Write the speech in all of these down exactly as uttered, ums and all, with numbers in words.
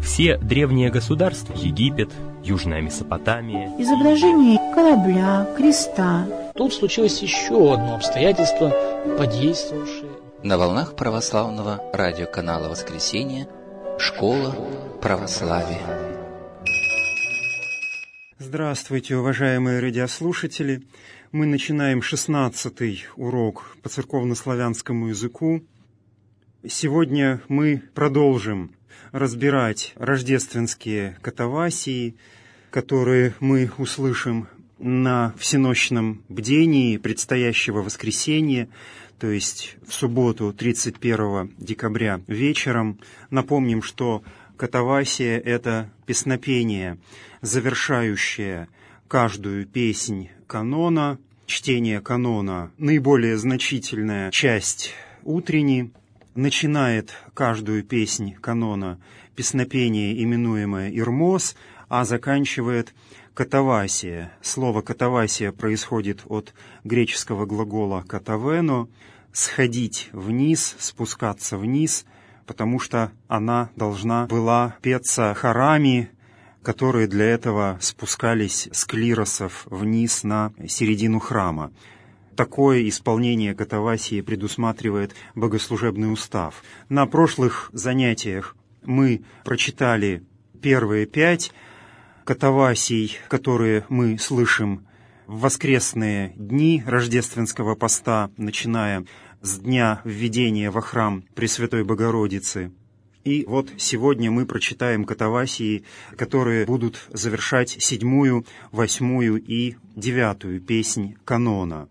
Все древние государства, Египет, Южная Месопотамия, изображение корабля, креста. Тут случилось еще одно обстоятельство, подействовавшее. На волнах православного радиоканала «Воскресенье» «Школа православия». Здравствуйте, уважаемые радиослушатели! Мы начинаем шестнадцатый урок по церковнославянскому языку. Сегодня мы продолжим разбирать рождественские катавасии, которые мы услышим на всенощном бдении предстоящего воскресенья, то есть в субботу тридцать первого декабря вечером. Напомним, что катавасия — это песнопение, завершающее каждую песнь канона. Чтение канона — наиболее значительная часть утренней. Начинает каждую песнь канона песнопение, именуемое «Ирмос», а заканчивает катавасия. Слово «катавасия» происходит от греческого глагола «катавено» — «сходить вниз», «спускаться вниз», потому что она должна была петься хорами, которые для этого спускались с клиросов вниз на середину храма. Такое исполнение катавасии предусматривает богослужебный устав. На прошлых занятиях мы прочитали первые пять катавасий, которые мы слышим в воскресные дни рождественского поста, начиная с дня введения во храм Пресвятой Богородицы. И вот сегодня мы прочитаем катавасии, которые будут завершать седьмую, восьмую и девятую песнь канона.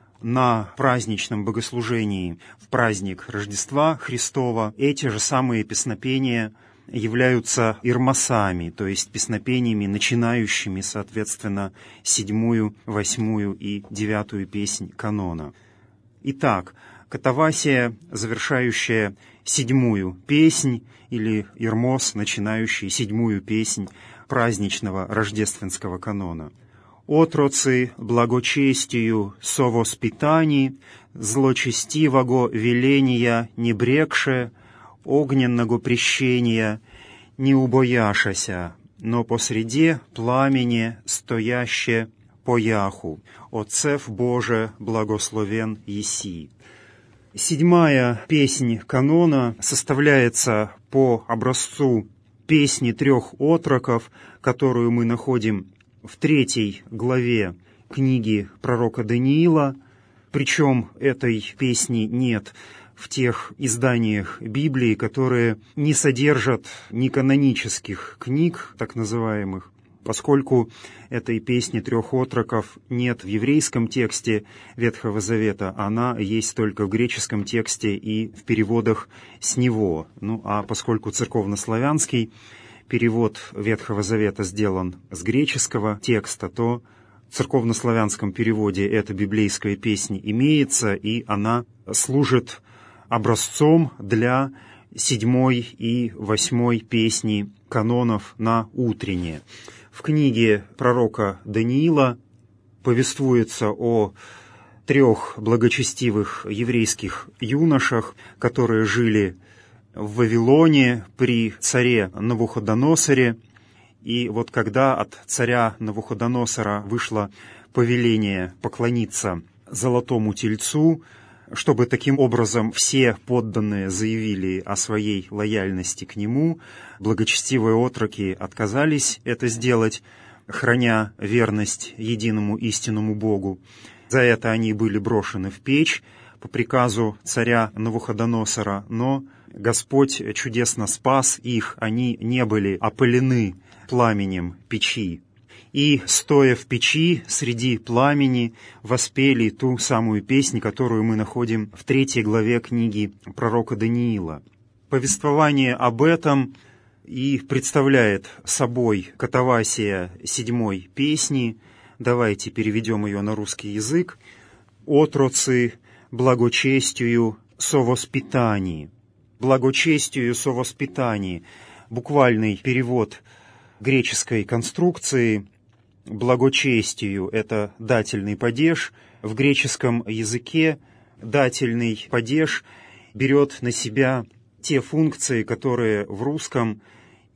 На праздничном богослужении в праздник Рождества Христова эти же самые песнопения являются ирмосами, то есть песнопениями, начинающими, соответственно, седьмую, восьмую и девятую песнь канона. Итак, катавасия, завершающая седьмую песнь, или ирмос, начинающий седьмую песнь праздничного рождественского канона. «Отроцы благочестию совоспитани, злочестивого веления не брекше, огненного прещения не убояшася, но посреди пламени стояще пояху, Отцев Боже благословен еси». Седьмая песнь канона составляется по образцу песни трех отроков, которую мы находим в третьей главе книги пророка Даниила, причем этой песни нет в тех изданиях Библии, которые не содержат неканонических книг, так называемых, поскольку этой песни трех отроков нет в еврейском тексте Ветхого Завета, она есть только в греческом тексте и в переводах с него. Ну а поскольку церковнославянский перевод Ветхого Завета сделан с греческого текста, то в церковнославянском переводе эта библейская песня имеется, и она служит образцом для седьмой и восьмой песни канонов на утреннее. В книге пророка Даниила повествуется о трех благочестивых еврейских юношах, которые жили в Вавилоне при царе Навуходоносоре. И вот когда от царя Навуходоносора вышло повеление поклониться золотому тельцу, чтобы таким образом все подданные заявили о своей лояльности к нему, благочестивые отроки отказались это сделать, храня верность единому истинному Богу. За это они были брошены в печь по приказу царя Навуходоносора, но Господь чудесно спас их, они не были опалены пламенем печи. И, стоя в печи среди пламени, воспели ту самую песнь, которую мы находим в третьей главе книги пророка Даниила. Повествование об этом и представляет собой катавасия седьмой песни. Давайте переведем ее на русский язык. «Отроцы благочестию совоспитани». «Благочестию совоспитани» — буквальный перевод греческой конструкции. «Благочестию» — это дательный падеж. В греческом языке дательный падеж берет на себя те функции, которые в русском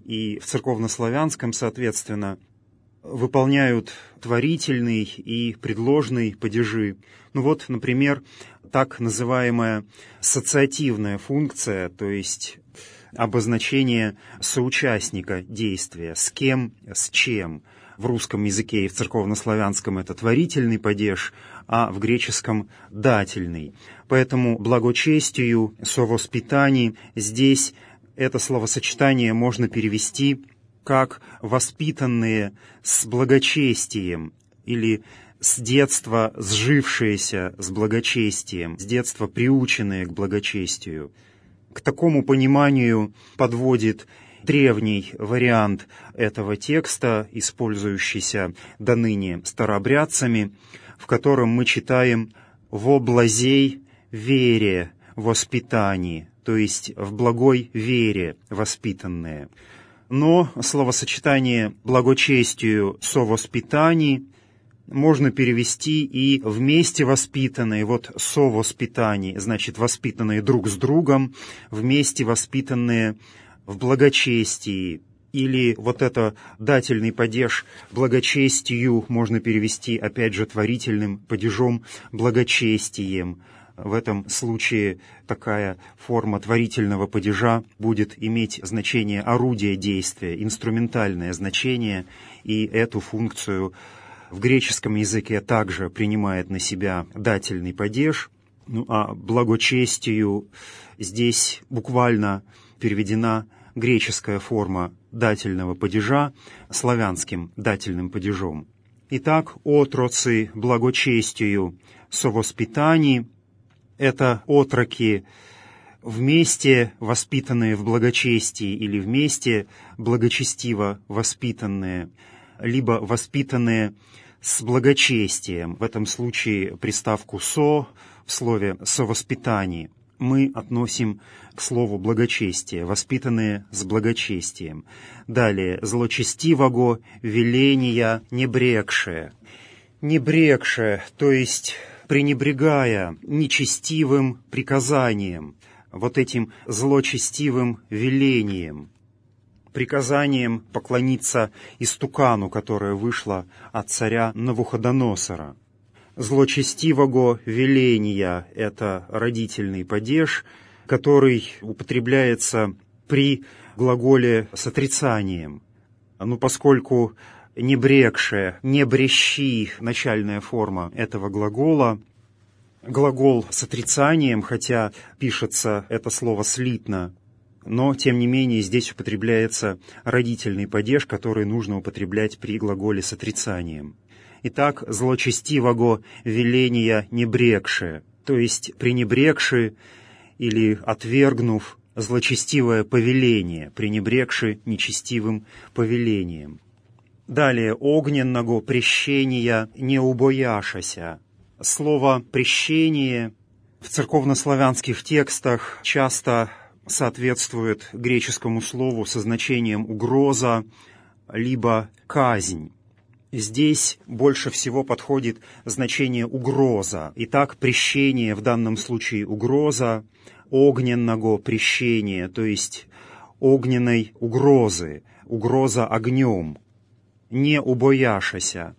и в церковнославянском, соответственно, выполняют творительный и предложный падежи. Ну вот, например, так называемая ассоциативная функция, то есть обозначение соучастника действия, с кем, с чем. В русском языке и в церковнославянском это творительный падеж, а в греческом – дательный. Поэтому благочестию, совоспитани, здесь это словосочетание можно перевести как «воспитанные с благочестием» или «с детства сжившиеся с благочестием», «с детства приученные к благочестию». К такому пониманию подводит древний вариант этого текста, использующийся доныне старообрядцами, в котором мы читаем «во блазей вере воспитании», то есть в благой вере воспитанные. Но словосочетание «благочестию совоспитани» можно перевести и «вместе воспитанные». Вот «совоспитани» значит воспитанные друг с другом, вместе воспитанные в благочестии. Или вот это дательный падеж «благочестию» можно перевести, опять же, творительным падежом «благочестием». В этом случае такая форма творительного падежа будет иметь значение орудия действия, инструментальное значение, и эту функцию в греческом языке также принимает на себя дательный падеж. Ну а благочестию здесь буквально переведена греческая форма дательного падежа славянским дательным падежом. Итак, отроцы благочестию совоспитани — это отроки, вместе воспитанные в благочестии или вместе благочестиво воспитанные, либо воспитанные с благочестием. В этом случае приставку «со» в слове «совоспитание» мы относим к слову «благочестие», воспитанные с благочестием. Далее, злочестивого веления небрегшее. Небрегшее, то есть пренебрегая нечестивым приказанием, вот этим злочестивым велением, приказанием поклониться истукану, которое вышло от царя Навуходоносора. Злочестивого веления — это родительный падеж, который употребляется при глаголе с отрицанием. Ну, поскольку небрегшее, небрещи — начальная форма этого глагола, глагол с отрицанием, хотя пишется это слово слитно, но, тем не менее, здесь употребляется родительный падеж, который нужно употреблять при глаголе с отрицанием. Итак, злочестивого веления небрегшее, то есть пренебрегши или отвергнув злочестивое повеление, пренебрегши нечестивым повелением. Далее, огненного прещения не убояшася. Слово «прещение» в церковнославянских текстах часто соответствует греческому слову со значением «угроза» либо «казнь». Здесь больше всего подходит значение «угроза». Итак, прещение в данном случае «угроза», огненного прещения, то есть огненной угрозы, угроза огнем. Не убояшася.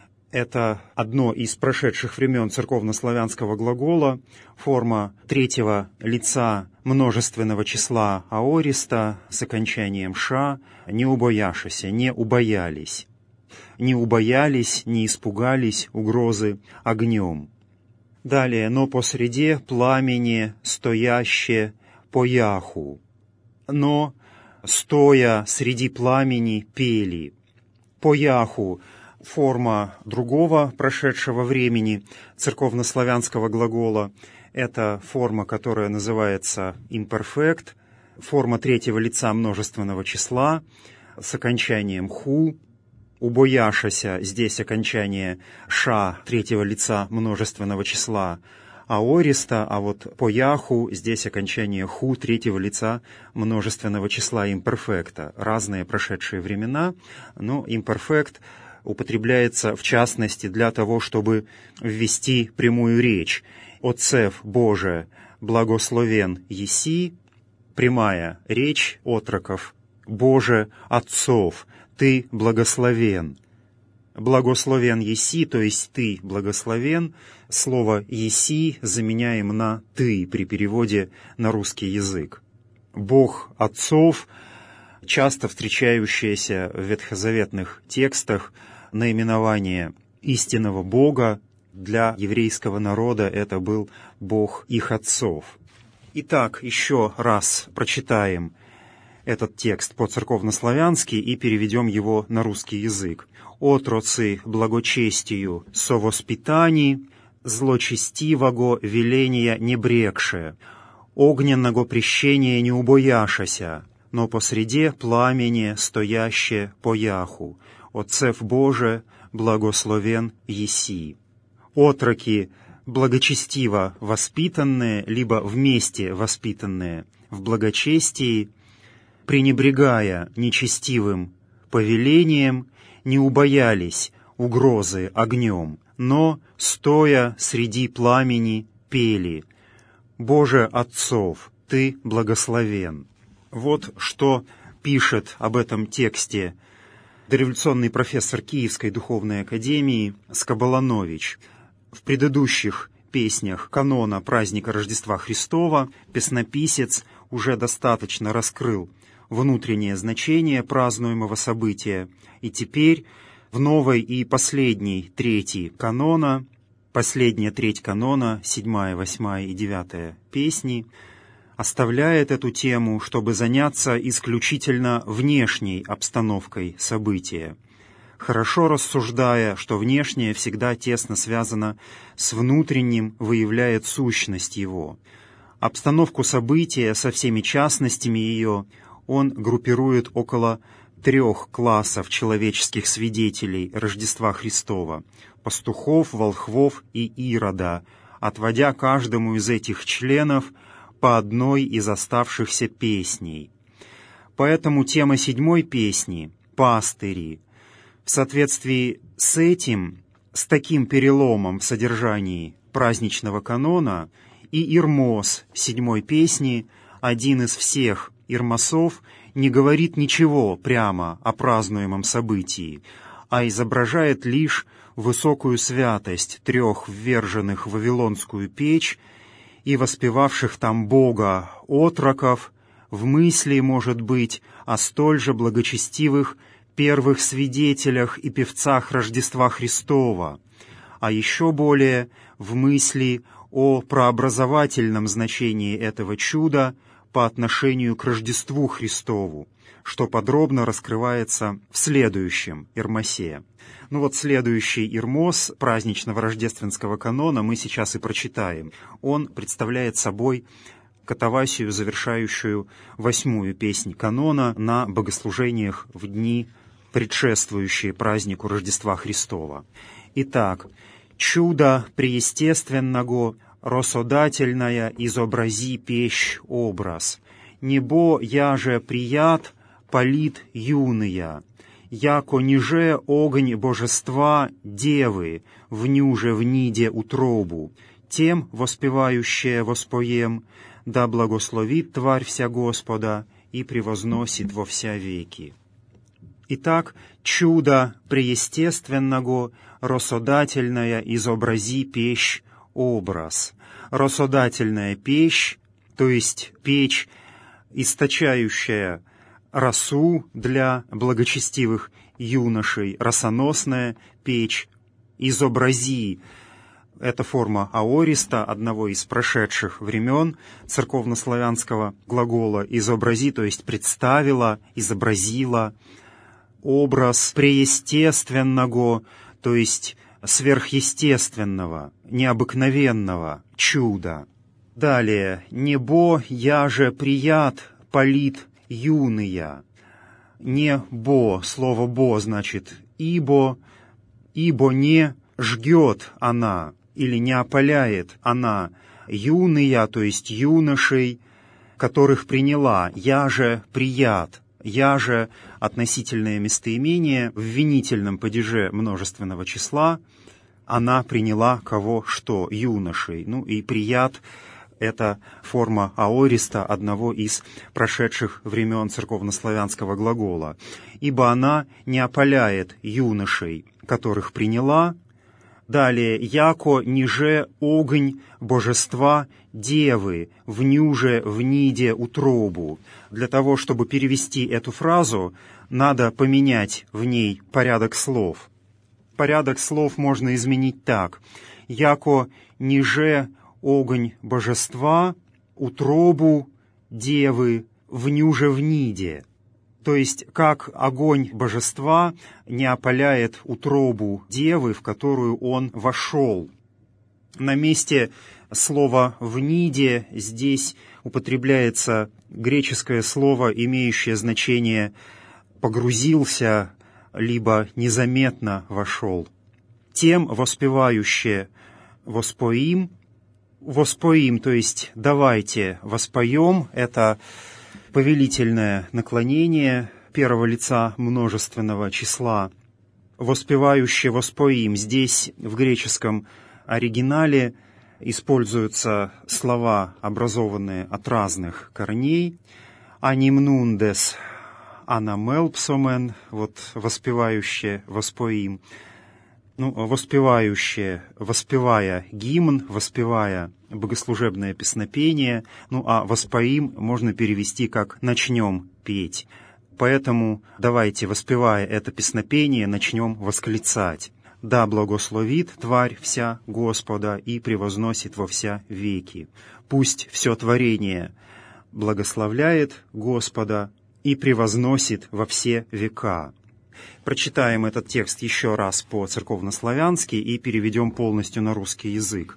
Это одно из прошедших времен церковнославянского глагола, форма третьего лица множественного числа аориста с окончанием «ша», не убояшася, не убоялись. Не убоялись, не испугались угрозы огнем. Далее, но посреди пламени стояще пояху. Но, стоя среди пламени, пели. Пояху — форма другого прошедшего времени церковнославянского глагола. Это форма, которая называется имперфект, форма третьего лица множественного числа с окончанием «ху». Убояшася, здесь окончание «ша» третьего лица множественного числа аориста, а вот пояху здесь окончание «ху» третьего лица множественного числа имперфекта. Разные прошедшие времена, но имперфект употребляется в частности для того, чтобы ввести прямую речь. «Отцев Боже, благословен еси», прямая речь отроков Боже отцов, Ты благословен. Благословен еси, то есть Ты благословен. Слово еси заменяем на Ты при переводе на русский язык. Бог отцов, часто встречающееся в ветхозаветных текстах наименование истинного Бога, для еврейского народа это был Бог их отцов. Итак, еще раз прочитаем этот текст по-церковнославянски и переведем его на русский язык. «Отроцы благочестию совоспитани, злочестивого веления не брекше, огненного прещения не убояшася, но посреде пламени стояще пояху, Отцев Боже, благословен еси». Отроки благочестиво воспитанные, либо вместе воспитанные в благочестии, пренебрегая нечестивым повелением, не убоялись угрозы огнем, но, стоя среди пламени, пели: «Боже отцов, Ты благословен». Вот что пишет об этом тексте дореволюционный профессор Киевской духовной академии Скоболанович. В предыдущих песнях канона праздника Рождества Христова песнописец уже достаточно раскрыл внутреннее значение празднуемого события, и теперь в новой и последней трети канона, последняя треть канона, седьмая, восьмая и девятая песни, оставляет эту тему, чтобы заняться исключительно внешней обстановкой события, хорошо рассуждая, что внешнее всегда тесно связано с внутренним, выявляет сущность его. Обстановку события со всеми частностями ее он группирует около трех классов человеческих свидетелей Рождества Христова — пастухов, волхвов и Ирода, отводя каждому из этих членов по одной из оставшихся песней. Поэтому тема седьмой песни — «Пастыри». В соответствии с этим, с таким переломом в содержании праздничного канона, и Ирмос седьмой песни, один из всех ирмосов, не говорит ничего прямо о празднуемом событии, а изображает лишь высокую святость трех вверженных в Вавилонскую печь и воспевавших там Бога отроков, в мысли, может быть, о столь же благочестивых первых свидетелях и певцах Рождества Христова, а еще более в мысли о прообразовательном значении этого чуда по отношению к Рождеству Христову, что подробно раскрывается в следующем Ирмосе. Ну вот следующий Ирмос праздничного рождественского канона мы сейчас и прочитаем. Он представляет собой катавасию, завершающую восьмую песнь канона на богослужениях в дни, предшествующие празднику Рождества Христова. Итак, «Чудо преестественного, росодательная изобрази пещ образ, небо яже прият, полит юная, яко ниже огонь божества девы, внюже в ниде утробу, тем воспевающее воспоем, да благословит тварь вся Господа и превозносит во вся веки». Итак, чудо преестественного, росодательная изобрази пещ образ. Росодательная пещ, то есть печь, источающая росу для благочестивых юношей, росоносная печь, изобрази. Это форма аориста, одного из прошедших времен церковнославянского глагола «изобрази», то есть представила, изобразила. Образ преестественного, то есть сверхъестественного, необыкновенного чуда. Далее, «небо яже прият, полит юная». «Небо», слово «бо» значит «ибо», «ибо не жгет она» или «не опаляет она» юная, то есть юношей, которых приняла, яже прият. «Я же» — относительное местоимение в винительном падеже множественного числа. Она приняла кого что? Юношей. Ну и прият — Это форма аориста, одного из прошедших времен церковнославянского глагола. «Ибо она не опаляет юношей, которых приняла». Далее, «яко ниже огонь божества девы, внюже вниде утробу». Для того, чтобы перевести эту фразу, надо поменять в ней порядок слов. Порядок слов можно изменить так. «Яко ниже огонь божества, утробу девы, внюже вниде». То есть, как огонь божества не опаляет утробу девы, в которую он вошел. На месте слова «вниде» здесь употребляется греческое слово, имеющее значение «погрузился», либо «незаметно вошел». Тем воспевающе «воспоим», «воспоим», то есть «давайте воспоем», это повелительное наклонение первого лица множественного числа. «Воспевающе воспоим». Здесь в греческом оригинале используются слова, образованные от разных корней. «Анимнундес анамелпсомен», вот «воспевающе воспоим». Ну, воспевающее, воспевая гимн, воспевая богослужебное песнопение, ну а воспоим можно перевести как «начнем петь». Поэтому давайте, воспевая это песнопение, начнем восклицать. «Да благословит тварь вся Господа и превозносит во вся веки. Пусть все творение благословляет Господа и превозносит во все века». Прочитаем этот текст еще раз по-церковнославянски и переведем полностью на русский язык.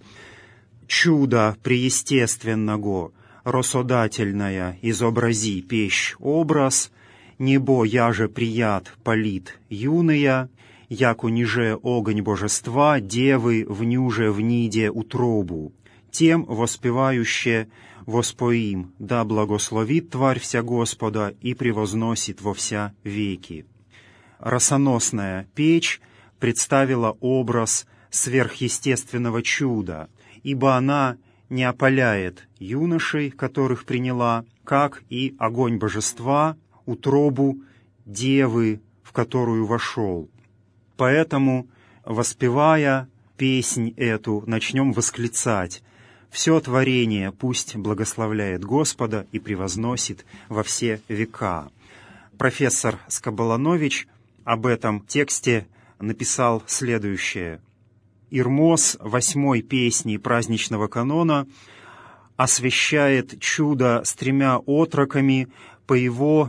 «Чудо преестественного, росодательная, изобрази пещ образ, небо яже прият полит юная, яко ниже огонь божества, девы внюже вниде утробу, тем воспевающе воспоим, да благословит тварь вся Господа и превозносит во вся веки». Росоносная печь представила образ сверхъестественного чуда, ибо она не опаляет юношей, которых приняла, как и огонь божества, утробу девы, в которую вошел. Поэтому, воспевая песнь эту, начнем восклицать: «Все творение пусть благословляет Господа и превозносит во все века». Профессор Скоболанович об этом тексте написал следующее. Ирмос восьмой песни праздничного канона освящает чудо с тремя отроками по его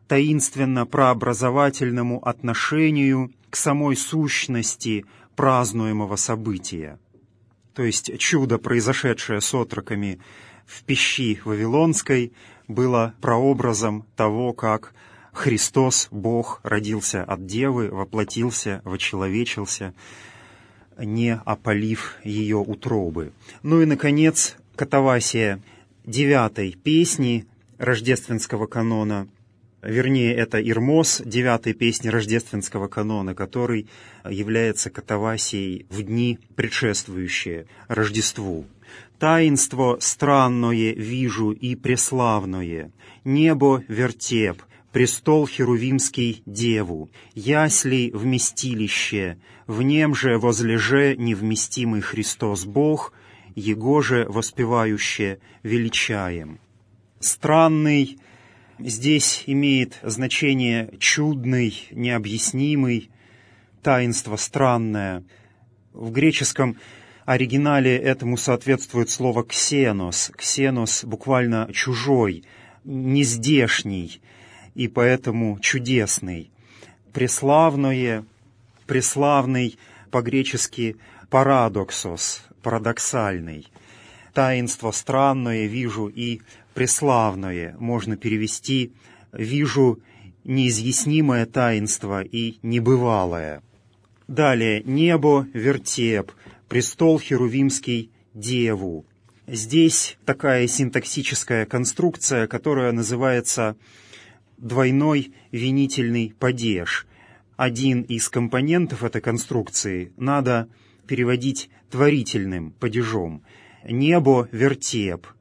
таинственно-прообразовательному отношению к самой сущности празднуемого события. То есть чудо, произошедшее с отроками в пещи Вавилонской, было прообразом того, как Христос, Бог, родился от Девы, воплотился, вочеловечился, не опалив ее утробы. Ну и, наконец, катавасия девятой песни рождественского канона, вернее, это Ирмос девятой песни рождественского канона, который является катавасией в дни, предшествующие Рождеству. «Таинство странное вижу и преславное, небо вертеп, престол херувимский деву, ясли вместилище, в нем же возлеже невместимый Христос Бог, его же воспевающе величаем». Странный здесь имеет значение чудный, необъяснимый, таинство странное. В греческом оригинале этому соответствует слово «ксенос». «Ксенос» буквально «чужой», «нездешний», и поэтому чудесный. Преславное, преславный по-гречески парадоксос, парадоксальный. Таинство странное вижу и преславное можно перевести «вижу неизъяснимое таинство и небывалое». Далее «небо вертеп, престол херувимский деву». Здесь такая синтаксическая конструкция, которая называется двойной винительный падеж. Один из компонентов этой конструкции надо переводить творительным падежом. «Небо вертеп»,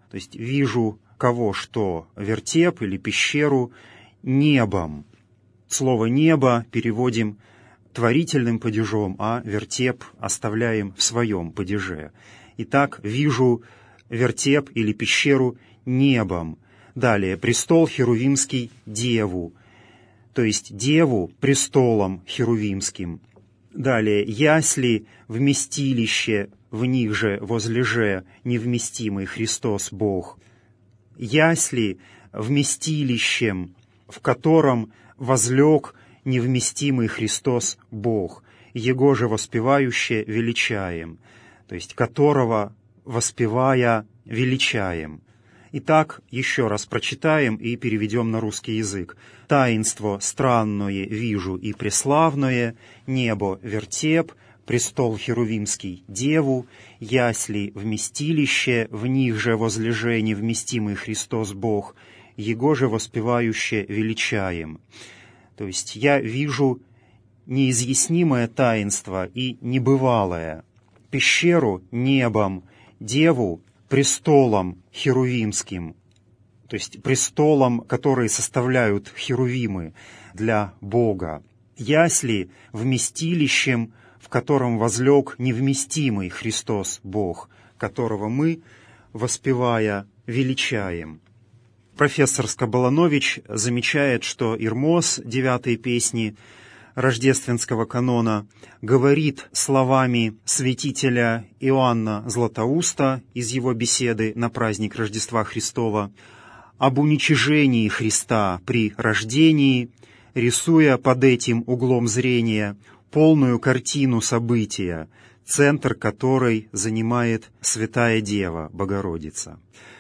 То есть вижу кого что, вертеп или пещеру, небом. Слово «небо» переводим творительным падежом, а вертеп оставляем в своем падеже. Итак, вижу вертеп или пещеру небом. Далее, престол херувимский деву, то есть деву престолом херувимским. Далее, ясли вместилище, в них же возлеже невместимый Христос Бог. Ясли вместилищем, в котором возлег невместимый Христос Бог, Его же воспевающе величаем, то есть которого, воспевая, величаем. Итак, еще раз прочитаем и переведем на русский язык. «Таинство странное вижу и преславное, небо вертеп, престол херувимский деву, ясли вместилище, в них же возлеже невместимый Христос Бог, Его же воспевающе величаем». То есть я вижу неизъяснимое таинство и небывалое, пещеру небом, деву престолом херувимским, то есть престолом, который составляют херувимы для Бога, ясли вместилищем, в котором возлег невместимый Христос Бог, которого мы, воспевая, величаем. Профессор Скоболонович замечает, что Ирмос девятой песни рождественского канона говорит словами святителя Иоанна Златоуста из его беседы на праздник Рождества Христова об уничижении Христа при рождении, рисуя под этим углом зрения полную картину события, центр которой занимает Святая Дева Богородица.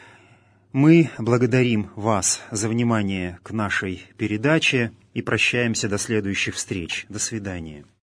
Мы благодарим вас за внимание к нашей передаче и прощаемся до следующих встреч. До свидания.